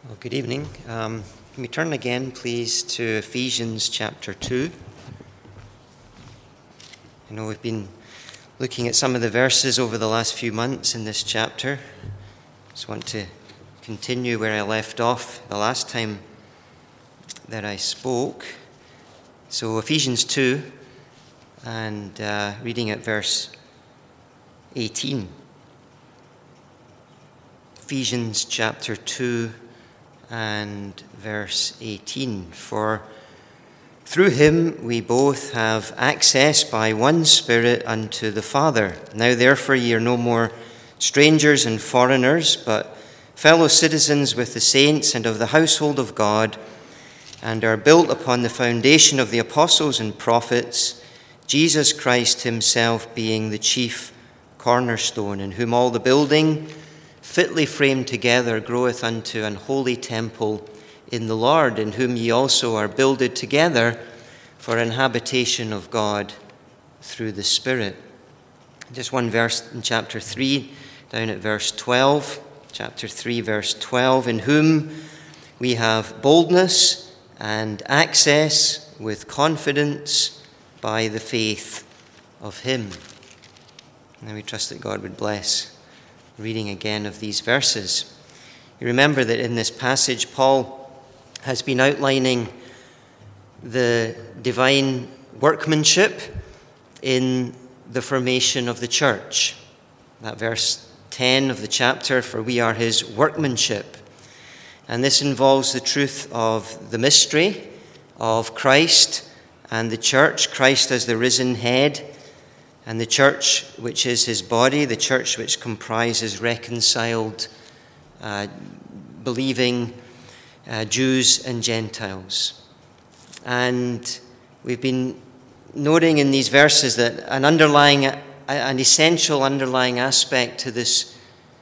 Well, good evening. Can we turn again, please, to Ephesians chapter 2? I know we've been looking at some of the verses over the last few months in this chapter. Just want to continue where I left off the last time that I spoke. So Ephesians 2, and reading at verse 18. Ephesians chapter 2 and verse 18. For through him we both have access by one Spirit unto the Father. Now therefore ye are no more strangers and foreigners, but fellow citizens with the saints and of the household of God, and are built upon the foundation of the apostles and prophets, Jesus Christ himself being the chief cornerstone, in whom all the building fitly framed together groweth unto an holy temple in the Lord, in whom ye also are builded together for an habitation of God through the Spirit. Just one verse in chapter 3, down at verse 12. Chapter 3, verse 12, in whom we have boldness and access with confidence by the faith of him. And we trust that God would bless reading again of these verses. You remember that in this passage, Paul has been outlining the divine workmanship in the formation of the church. That verse 10 of the chapter, for we are his workmanship. And this involves the truth of the mystery of Christ and the church, Christ as the risen head, and the church which is his body, the church which comprises reconciled, believing Jews and Gentiles. And we've been noting in these verses that an essential underlying aspect to this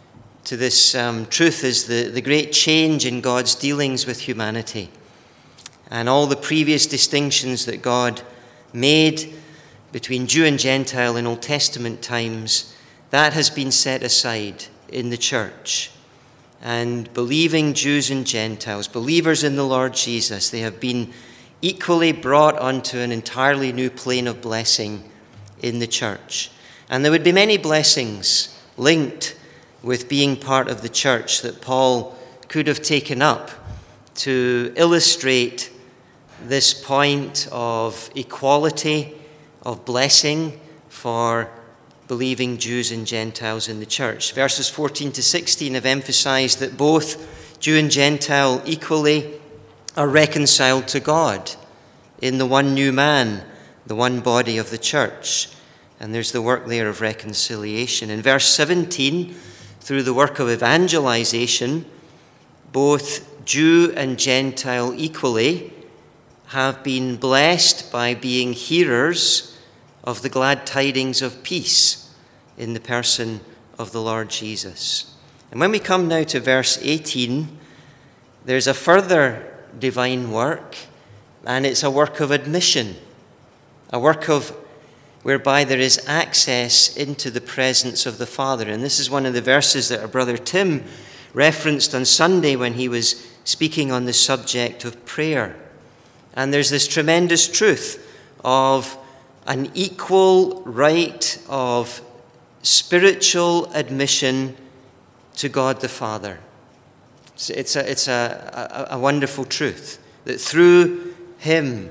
truth is the great change in God's dealings with humanity. And all the previous distinctions that God made between Jew and Gentile in Old Testament times, that has been set aside in the church. And believing Jews and Gentiles, believers in the Lord Jesus, they have been equally brought onto an entirely new plane of blessing in the church. And there would be many blessings linked with being part of the church that Paul could have taken up to illustrate this point of equality, of blessing for believing Jews and Gentiles in the church. Verses 14 to 16 have emphasized that both Jew and Gentile equally are reconciled to God in the one new man, the one body of the church. And there's the work there of reconciliation. In verse 17, through the work of evangelization, both Jew and Gentile equally have been blessed by being hearers of the glad tidings of peace in the person of the Lord Jesus. And when we come now to verse 18, there's a further divine work, and it's a work of admission, a work of whereby there is access into the presence of the Father. And this is one of the verses that our brother Tim referenced on Sunday when he was speaking on the subject of prayer. And there's this tremendous truth of an equal right of spiritual admission to God the Father. It's a wonderful truth that through him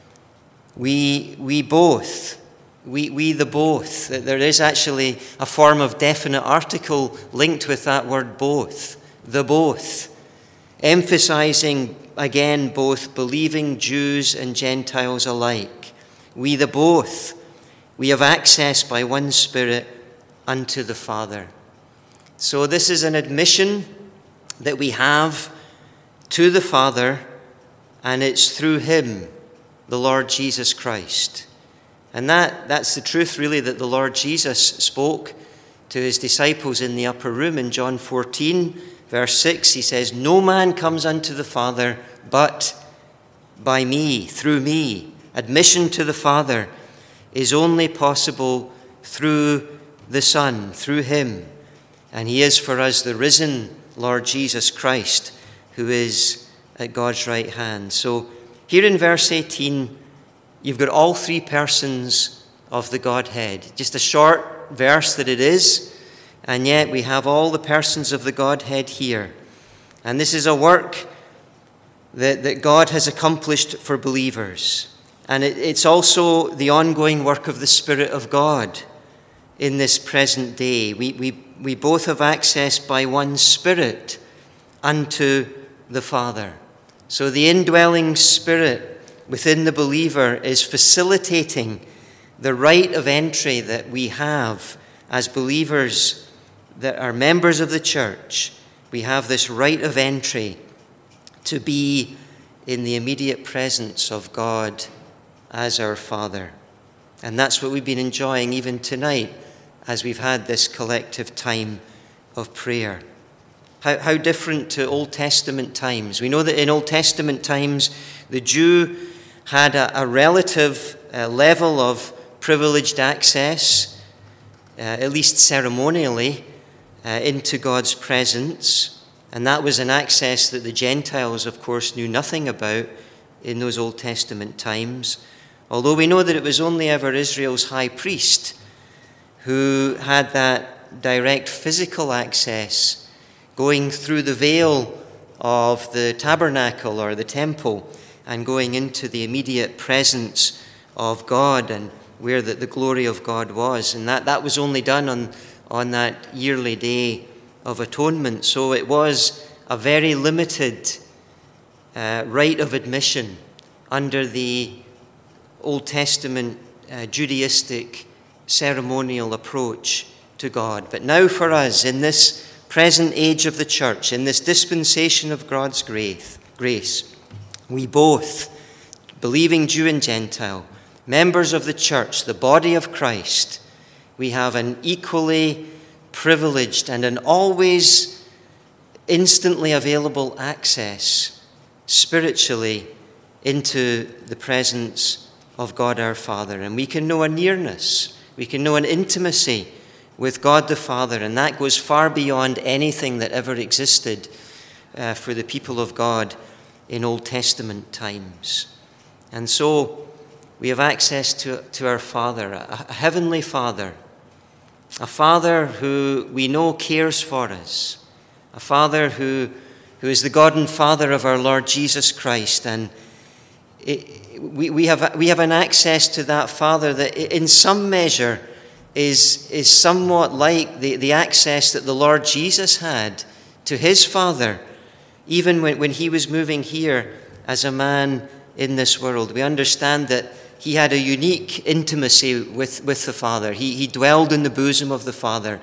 we the both, that there is actually a form of definite article linked with that word both, the both, emphasizing again both believing Jews and Gentiles alike. We the both, we have access by one Spirit unto the Father. So this is an admission that we have to the Father, and it's through him, the Lord Jesus Christ. And that's the truth really that the Lord Jesus spoke to his disciples in the upper room in John 14, verse 6. He says, no man comes unto the Father but by me, through me. Admission to the Father is only possible through the Son, through him. And he is for us the risen Lord Jesus Christ, who is at God's right hand. So here in verse 18, you've got all three persons of the Godhead. Just a short verse that it is, and yet we have all the persons of the Godhead here. And this is a work that God has accomplished for believers. And it's also the ongoing work of the Spirit of God in this present day. We both have access by one Spirit unto the Father. So the indwelling Spirit within the believer is facilitating the right of entry that we have as believers that are members of the church. We have this right of entry to be in the immediate presence of God as our Father. And that's what we've been enjoying even tonight as we've had this collective time of prayer. How different to Old Testament times. We know that in Old Testament times, the Jew had a relative level of privileged access, at least ceremonially, into God's presence. And that was an access that the Gentiles, of course, knew nothing about in those Old Testament times. Although we know that it was only ever Israel's high priest who had that direct physical access going through the veil of the tabernacle or the temple and going into the immediate presence of God and where the glory of God was. And that was only done on that yearly day of atonement. So it was a very limited right of admission under the Old Testament Judaistic ceremonial approach to God. But now for us, in this present age of the church, in this dispensation of God's grace, we both, believing Jew and Gentile, members of the church, the body of Christ, we have an equally privileged and an always instantly available access spiritually into the presence of God our Father. And we can know a nearness, we can know an intimacy with God the Father, and that goes far beyond anything that ever existed for the people of God in Old Testament times. And so we have access to our Father, a heavenly Father, a Father who we know cares for us, a Father who is the God and Father of our Lord Jesus Christ. And we have an access to that Father that in some measure is somewhat like the access that the Lord Jesus had to his Father, even when he was moving here as a man in this world. We understand that he had a unique intimacy with the Father. He dwelled in the bosom of the Father.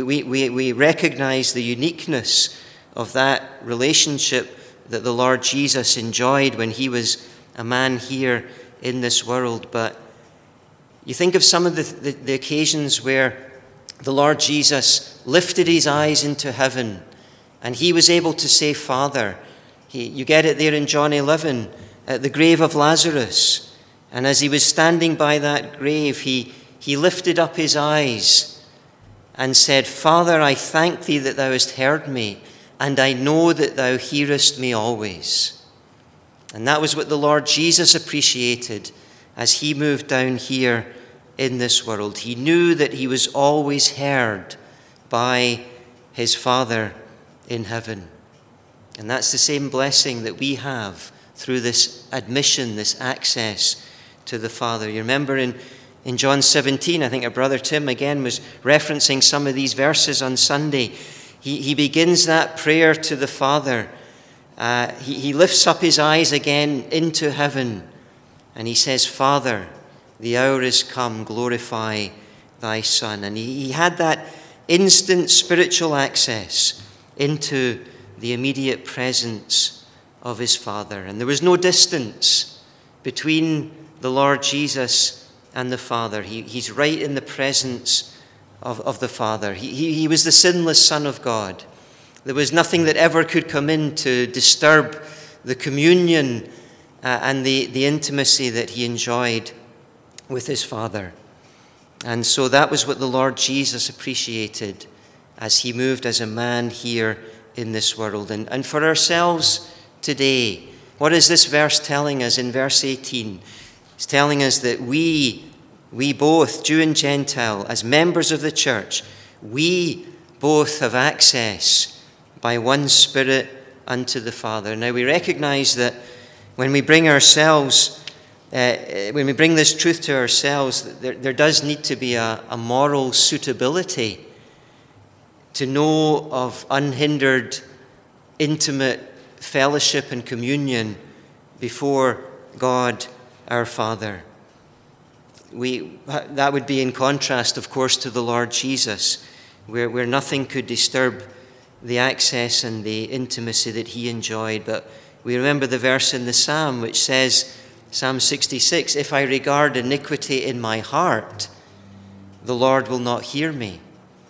We recognize the uniqueness of that relationship that the Lord Jesus enjoyed when he was a man here in this world. But you think of some of the occasions where the Lord Jesus lifted his eyes into heaven and he was able to say, Father. You get it there in John 11, at the grave of Lazarus. And as he was standing by that grave, he lifted up his eyes and said, Father, I thank thee that thou hast heard me, and I know that thou hearest me always. And that was what the Lord Jesus appreciated as he moved down here in this world. He knew that he was always heard by his Father in heaven. And that's the same blessing that we have through this admission, this access to the Father. You remember in John 17, I think our brother Tim again was referencing some of these verses on Sunday. He begins that prayer to the Father. He lifts up his eyes again into heaven and he says, Father, the hour is come, glorify thy Son. And he had that instant spiritual access into the immediate presence of his Father. And there was no distance between the Lord Jesus and the Father. He's right in the presence of the Father. He was the sinless Son of God. There was nothing that ever could come in to disturb the communion and the intimacy that he enjoyed with his Father. And so that was what the Lord Jesus appreciated as he moved as a man here in this world. And for ourselves today, what is this verse telling us in verse 18? It's telling us that we both, Jew and Gentile, as members of the church, we both have access by one Spirit unto the Father. Now we recognize that when we bring ourselves, when we bring this truth to ourselves, there does need to be a moral suitability to know of unhindered, intimate fellowship and communion before God our Father. That would be in contrast, of course, to the Lord Jesus, where nothing could disturb the access and the intimacy that he enjoyed. But we remember the verse in the Psalm which says, Psalm 66, "If I regard iniquity in my heart, the Lord will not hear me."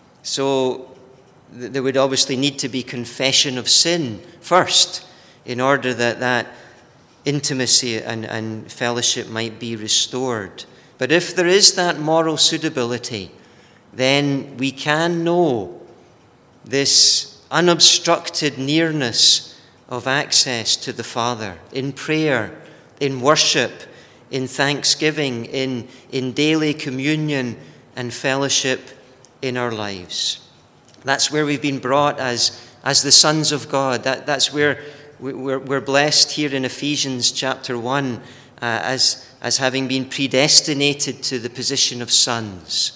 So there would obviously need to be confession of sin first in order that intimacy and fellowship might be restored. But if there is that moral suitability, then we can know this unobstructed nearness of access to the Father in prayer, in worship, in thanksgiving, in daily communion and fellowship in our lives. That's where we've been brought as the sons of God. That's where we're blessed here in Ephesians chapter 1 as having been predestinated to the position of sons.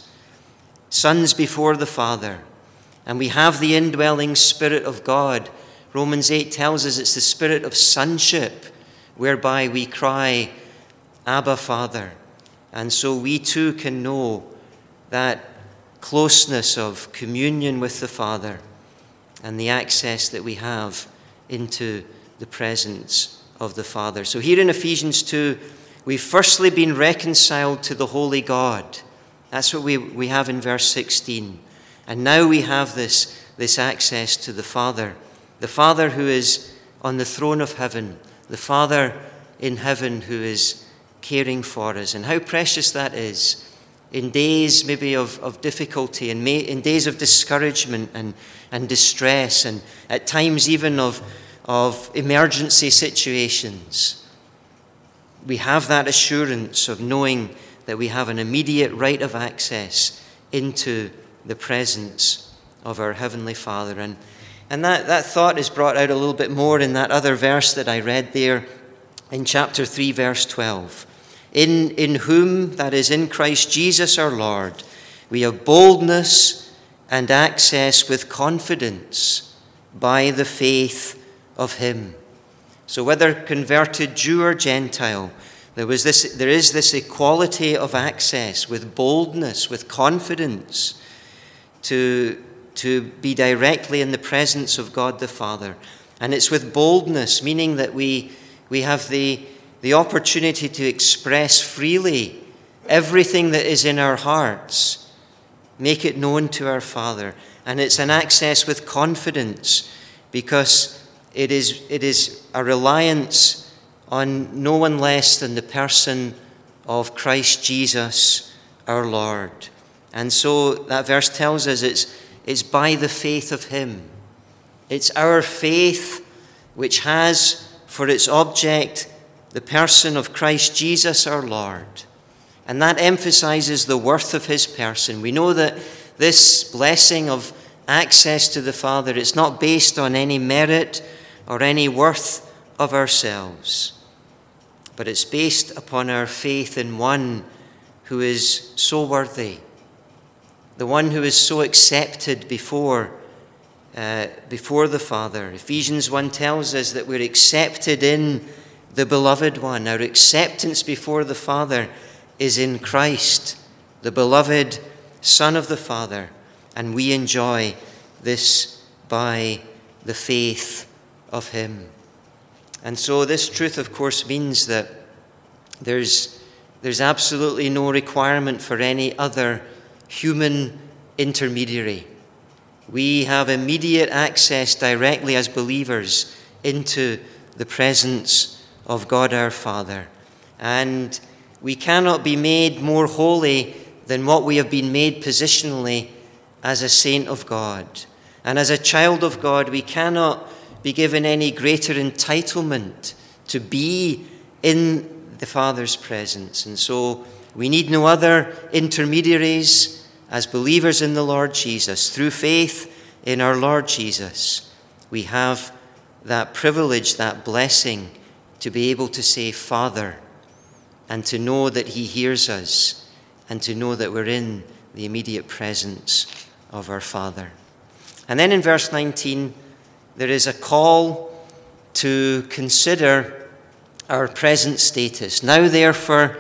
Sons before the Father. And we have the indwelling Spirit of God. Romans 8 tells us it's the spirit of sonship whereby we cry, Abba, Father. And so we too can know that closeness of communion with the Father and the access that we have into the presence of the Father. So here in Ephesians 2, we've firstly been reconciled to the holy God. That's what we have in verse 16. And now we have this access to the Father who is on the throne of heaven, the Father in heaven who is caring for us. And how precious that is in days maybe of difficulty, and in days of discouragement and distress, and at times even of emergency situations. We have that assurance of knowing that we have an immediate right of access into the presence of our Heavenly Father. And that thought is brought out a little bit more in that other verse that I read there in chapter 3, verse 12. In whom, that is in Christ Jesus our Lord, we have boldness and access with confidence by the faith of him. So whether converted Jew or Gentile, there is this equality of access with boldness, with confidence to be directly in the presence of God the Father. And it's with boldness, meaning that we have the opportunity to express freely everything that is in our hearts, make it known to our Father. And it's an access with confidence because it is a reliance on no one less than the person of Christ Jesus our Lord. And so that verse tells us it's by the faith of him. It's our faith which has for its object the person of Christ Jesus our Lord. And that emphasizes the worth of his person. We know that this blessing of access to the Father is not based on any merit or any worth of ourselves, but it's based upon our faith in one who is so worthy, the one who is so accepted before the Father. Ephesians 1 tells us that we're accepted in the Beloved One. Our acceptance before the Father is in Christ, the beloved Son of the Father, and we enjoy this by the faith of him. And so this truth, of course, means that there's absolutely no requirement for any other human intermediary. We have immediate access directly as believers into the presence of God our Father. And we cannot be made more holy than what we have been made positionally as a saint of God. And as a child of God, we cannot be given any greater entitlement to be in the Father's presence. And so we need no other intermediaries as believers in the Lord Jesus. Through faith in our Lord Jesus, we have that privilege, that blessing, to be able to say, Father, and to know that he hears us, and to know that we're in the immediate presence of our Father. And then in verse 19, there is a call to consider our present status. Now, therefore,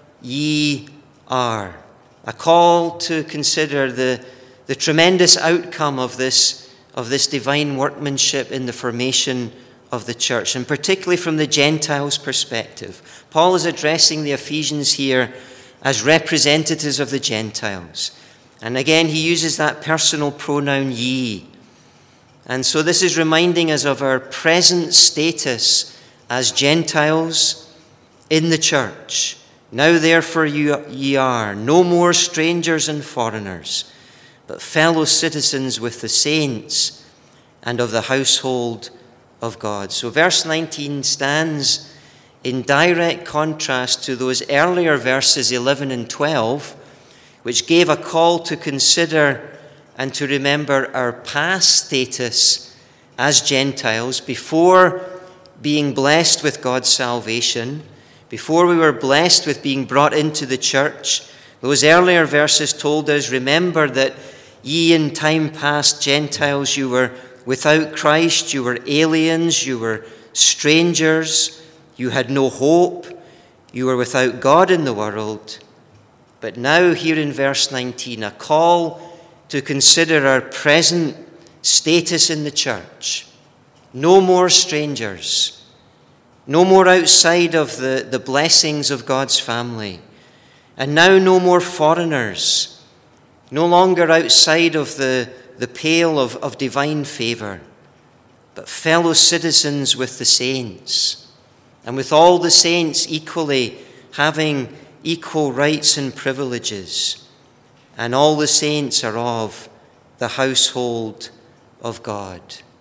ye are. A call to consider the tremendous outcome of this divine workmanship in the formation of the church, and particularly from the Gentiles' perspective. Paul is addressing the Ephesians here as representatives of the Gentiles. And again, he uses that personal pronoun ye. And so this is reminding us of our present status as Gentiles in the church. Now therefore ye are no more strangers and foreigners, but fellow citizens with the saints and of the household of God. So verse 19 stands in direct contrast to those earlier verses 11 and 12, which gave a call to consider and to remember our past status as Gentiles before being blessed with God's salvation, before we were blessed with being brought into the church. Those earlier verses told us, remember that ye in time past Gentiles, you were without Christ, you were aliens, you were strangers, you had no hope, you were without God in the world. But now here in verse 19, a call to consider our present status in the church. No more strangers. No more outside of the blessings of God's family. And now no more foreigners. No longer outside of the pale of divine favor, but fellow citizens with the saints. And with all the saints equally having equal rights and privileges. And all the saints are of the household of God.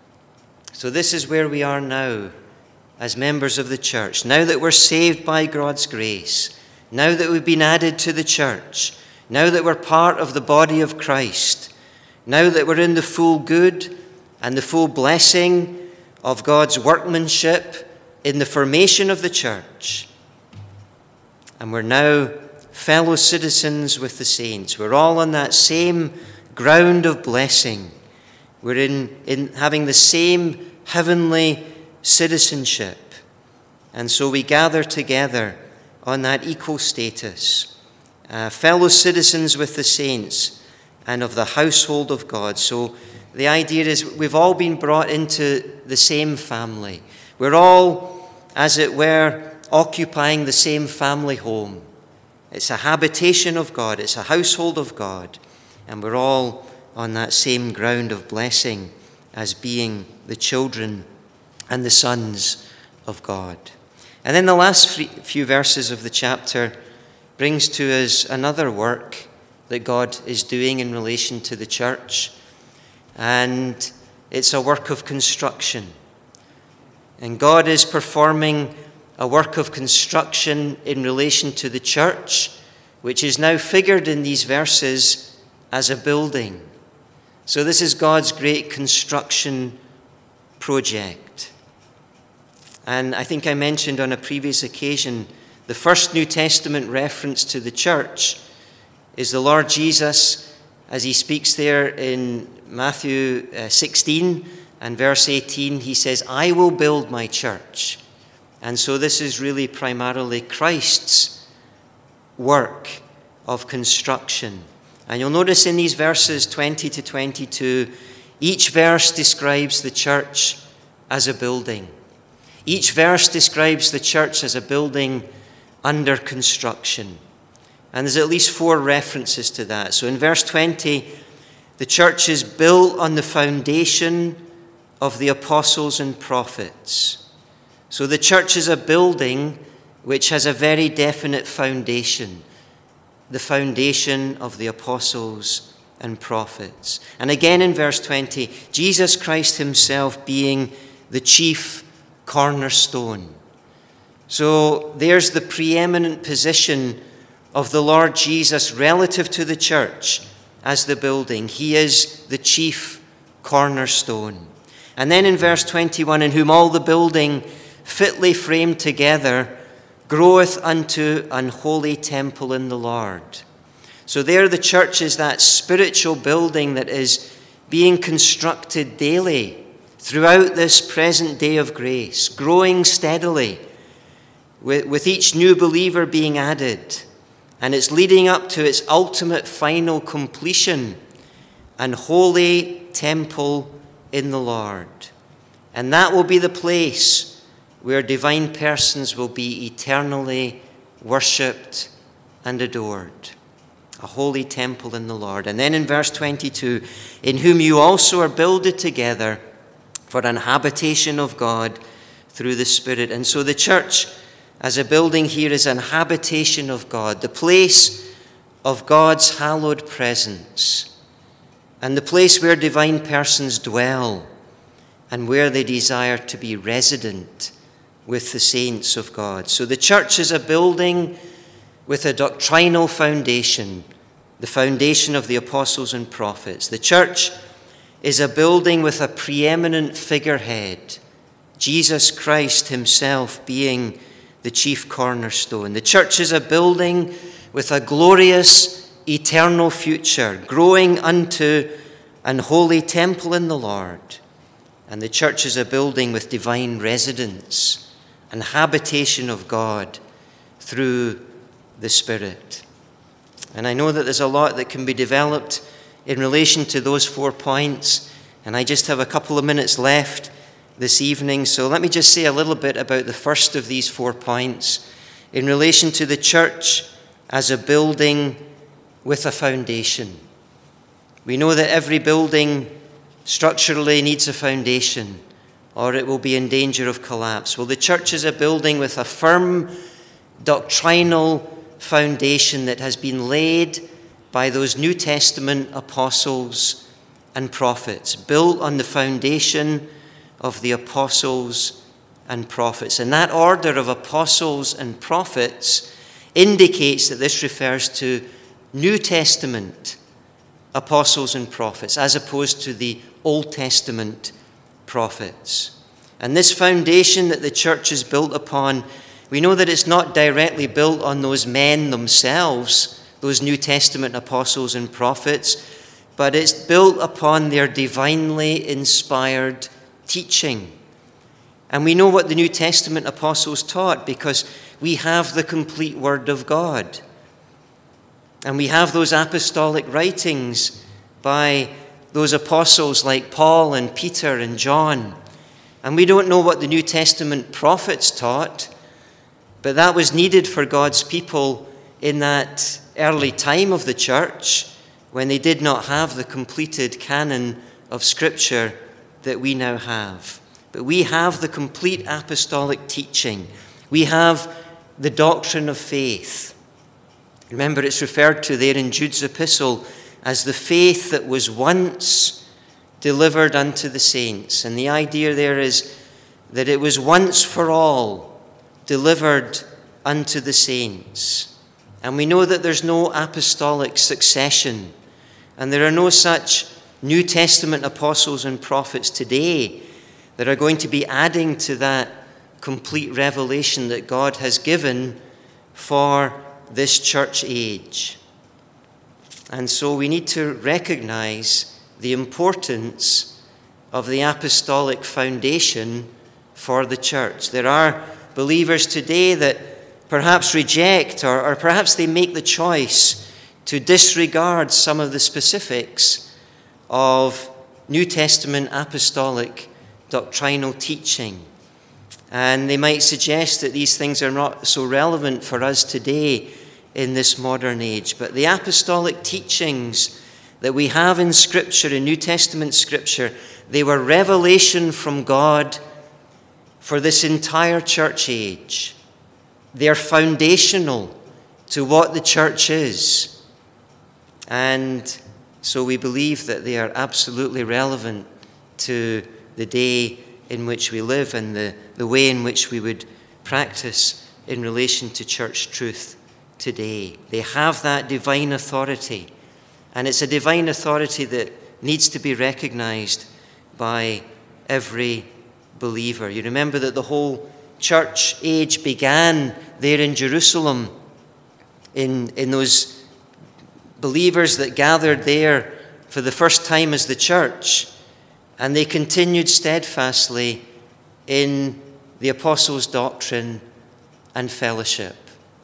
So this is where we are now as members of the church. Now that we're saved by God's grace, now that we've been added to the church, now that we're part of the body of Christ, now that we're in the full good and the full blessing of God's workmanship in the formation of the church, and we're now fellow citizens with the saints. We're all on that same ground of blessing. We're in having the same heavenly citizenship. And so we gather together on that equal status, fellow citizens with the saints and of the household of God. So the idea is we've all been brought into the same family. We're all, as it were, occupying the same family home. It's a habitation of God. It's a household of God. And we're all on that same ground of blessing as being the children and the sons of God. And then the last few verses of the chapter brings to us another work that God is doing in relation to the church. And it's a work of construction. And God is performing a work of construction in relation to the church, which is now figured in these verses as a building. So this is God's great construction project. And I think I mentioned on a previous occasion, the first New Testament reference to the church is the Lord Jesus, as he speaks there in Matthew 16 and verse 18, he says, I will build my church. And so this is really primarily Christ's work of construction. And you'll notice in these verses 20 to 22, each verse describes the church as a building. Each verse describes the church as a building under construction. And there's at least 4 references to that. So in verse 20, the church is built on the foundation of the apostles and prophets. So the church is a building which has a very definite foundation, the foundation of the apostles and prophets. And again in verse 20, Jesus Christ himself being the chief cornerstone. So there's the preeminent position of the Lord Jesus relative to the church as the building. He is the chief cornerstone. And then in verse 21, in whom all the building fitly framed together groweth unto an holy temple in the Lord. So there the church is that spiritual building that is being constructed daily throughout this present day of grace, growing steadily, with each new believer being added. And it's leading up to its ultimate final completion, an holy temple in the Lord. And that will be the place where divine persons will be eternally worshipped and adored. A holy temple in the Lord. And then in verse 22, in whom you also are builded together for an habitation of God through the Spirit. And so the church as a building here is an habitation of God, the place of God's hallowed presence, and the place where divine persons dwell and where they desire to be resident with the saints of God. So the church is a building with a doctrinal foundation, the foundation of the apostles and prophets. The church is a building with a preeminent figurehead, Jesus Christ himself being the chief cornerstone. The church is a building with a glorious eternal future, growing unto an holy temple in the Lord. And the church is a building with divine residence and habitation of God through the Spirit. And I know that there's a lot that can be developed in relation to those 4 points, and I just have a couple of minutes left this evening, so let me just say a little bit about the first of these 4 points in relation to the church as a building with a foundation. We know that every building structurally needs a foundation, or it will be in danger of collapse. Well, the church is a building with a firm doctrinal foundation that has been laid by those New Testament apostles and prophets, built on the foundation of the apostles and prophets. And that order of apostles and prophets indicates that this refers to New Testament apostles and prophets, as opposed to the Old Testament prophets. And this foundation that the church is built upon, we know that it's not directly built on those men themselves, those New Testament apostles and prophets, but it's built upon their divinely inspired teaching. And we know what the New Testament apostles taught because we have the complete Word of God. And we have those apostolic writings by those apostles like Paul and Peter and John. And we don't know what the New Testament prophets taught, but that was needed for God's people in that early time of the church when they did not have the completed canon of Scripture that we now have. But we have the complete apostolic teaching. We have the doctrine of faith. Remember, it's referred to there in Jude's epistle as the faith that was once delivered unto the saints. And the idea there is that it was once for all delivered unto the saints. And we know that there's no apostolic succession, and there are no such New Testament apostles and prophets today that are going to be adding to that complete revelation that God has given for this church age. And so we need to recognize the importance of the apostolic foundation for the church. There are believers today that perhaps reject or perhaps they make the choice to disregard some of the specifics of New Testament apostolic doctrinal teaching. And they might suggest that these things are not so relevant for us today in this modern age. But the apostolic teachings that we have in Scripture, in New Testament Scripture, they were revelation from God for this entire church age. They are foundational to what the church is. And So we believe that they are absolutely relevant to the day in which we live and the way in which we would practice in relation to church truth today. They have that divine authority, and it's a divine authority that needs to be recognized by every believer. You remember that the whole church age began there in Jerusalem, in those believers that gathered there for the first time as the church, and they continued steadfastly in the apostles' doctrine and fellowship.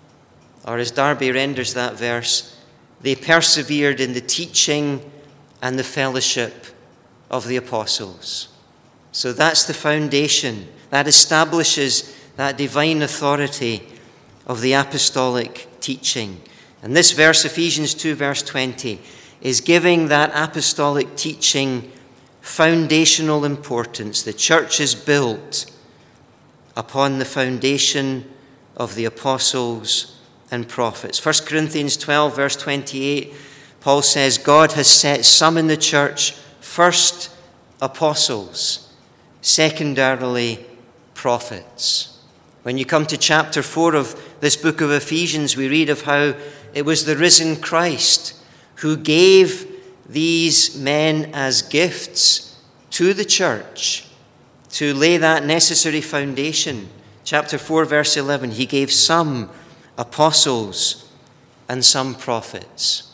Or as Darby renders that verse, they persevered in the teaching and the fellowship of the apostles. So that's the foundation. That establishes that divine authority of the apostolic teaching. And this verse, Ephesians 2, verse 20, is giving that apostolic teaching foundational importance. The church is built upon the foundation of the apostles and prophets. 1 Corinthians 12, verse 28, Paul says, God has set some in the church, first apostles, secondarily prophets. When you come to chapter 4 of this book of Ephesians, we read of how it was the risen Christ who gave these men as gifts to the church to lay that necessary foundation. Chapter 4, verse 11, he gave some apostles and some prophets.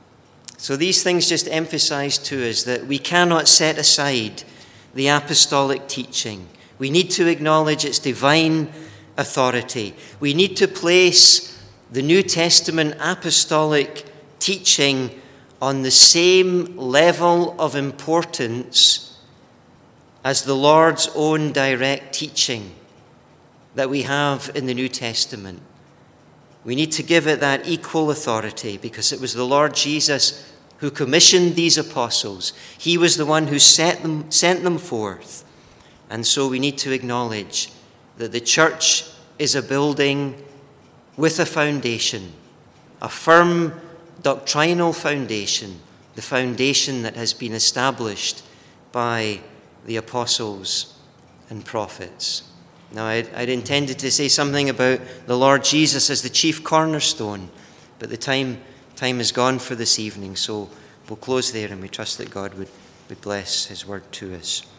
So these things just emphasize to us that we cannot set aside the apostolic teaching. We need to acknowledge its divine authority. We need to place the New Testament apostolic teaching on the same level of importance as the Lord's own direct teaching that we have in the New Testament. We need to give it that equal authority because it was the Lord Jesus who commissioned these apostles. He was the one who sent them forth. And so we need to acknowledge that the church is a building with a foundation, a firm doctrinal foundation, the foundation that has been established by the apostles and prophets. Now, I'd intended to say something about the Lord Jesus as the chief cornerstone, but the time is gone for this evening, so we'll close there and we trust that God would bless his word to us.